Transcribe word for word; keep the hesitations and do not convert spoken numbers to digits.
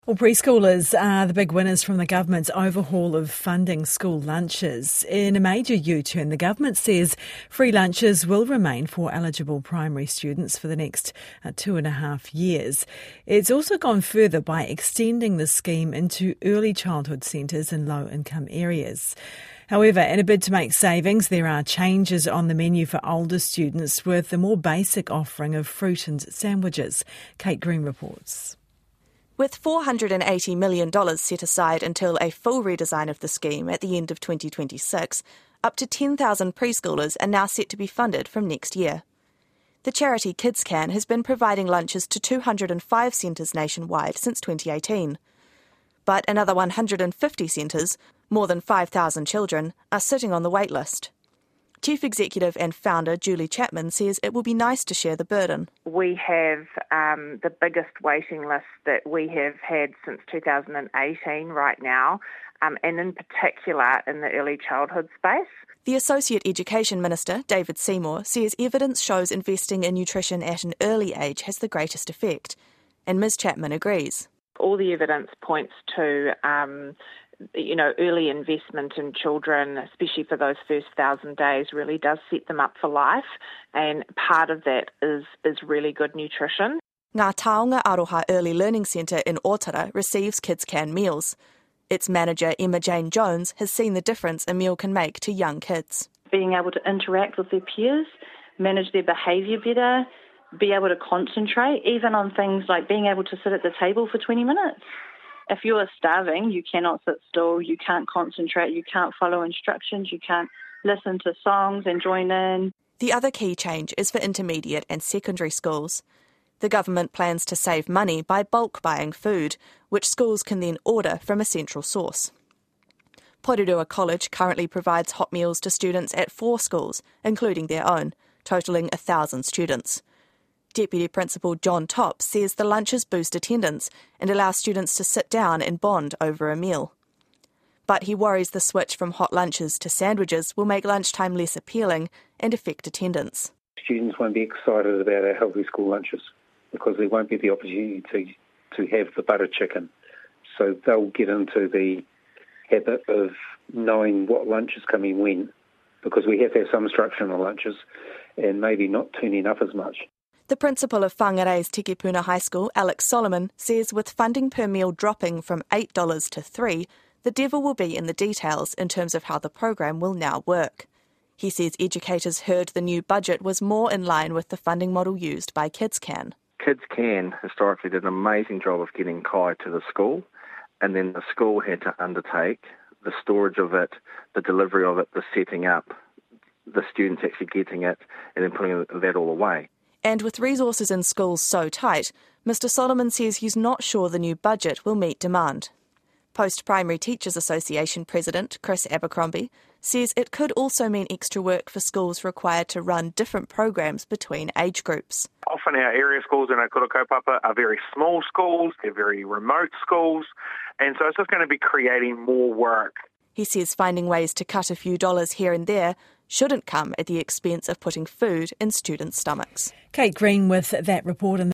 Well, preschoolers are the big winners from the government's overhaul of funding school lunches. In a major U-turn, the government says free lunches will remain for eligible primary students for the next uh, two and a half years. It's also gone further by extending the scheme into early childhood centres in low-income areas. However, in a bid to make savings, there are changes on the menu for older students with a more basic offering of fruit and sandwiches. Kate Green reports. With four hundred eighty million dollars set aside until a full redesign of the scheme at the end of twenty twenty-six, up to ten thousand preschoolers are now set to be funded from next year. The charity KidsCan has been providing lunches to two hundred five centres nationwide since twenty eighteen. But another one hundred fifty centres, more than five thousand children, are sitting on the wait list. Chief Executive and founder Julie Chapman says it will be nice to share the burden. We have um, the biggest waiting list that we have had since two thousand eighteen right now, um, and in particular in the early childhood space. The Associate Education Minister, David Seymour, says evidence shows investing in nutrition at an early age has the greatest effect, and Miz Chapman agrees. All the evidence points to um, you know, early investment in children, especially for those first thousand days, really does set them up for life. And part of that is, is really good nutrition. Ngā Taonga Aroha Early Learning Centre in Otara receives KidsCan meals. Its manager, Emma Jane Jones, has seen the difference a meal can make to young kids. Being able to interact with their peers, manage their behaviour better, be able to concentrate, even on things like being able to sit at the table for twenty minutes. If you're starving, you cannot sit still, you can't concentrate, you can't follow instructions, you can't listen to songs and join in. The other key change is for intermediate and secondary schools. The government plans to save money by bulk buying food, which schools can then order from a central source. Porirua College currently provides hot meals to students at four schools, including their own, totalling one thousand students. Deputy Principal John Topp says the lunches boost attendance and allow students to sit down and bond over a meal. But he worries the switch from hot lunches to sandwiches will make lunchtime less appealing and affect attendance. Students won't be excited about our healthy school lunches because there won't be the opportunity to, to have the butter chicken. So they'll get into the habit of knowing what lunch is coming when, because we have to have some structure in the lunches and maybe not turning up as much. The principal of Whangarei's Tikepuna High School, Alex Solomon, says with funding per meal dropping from eight dollars to three dollars, the devil will be in the details in terms of how the program will now work. He says educators heard the new budget was more in line with the funding model used by KidsCan. KidsCan historically did an amazing job of getting kai to the school, and then the school had to undertake the storage of it, the delivery of it, the setting up, the students actually getting it, and then putting that all away. And with resources in schools so tight, Mister Solomon says he's not sure the new budget will meet demand. Post-Primary Teachers Association President Chris Abercrombie says it could also mean extra work for schools required to run different programs between age groups. Often our area schools in Okura Kaupapa are very small schools, they're very remote schools, and so it's just going to be creating more work. He says finding ways to cut a few dollars here and there shouldn't come at the expense of putting food in students' stomachs. Kate Green with that report.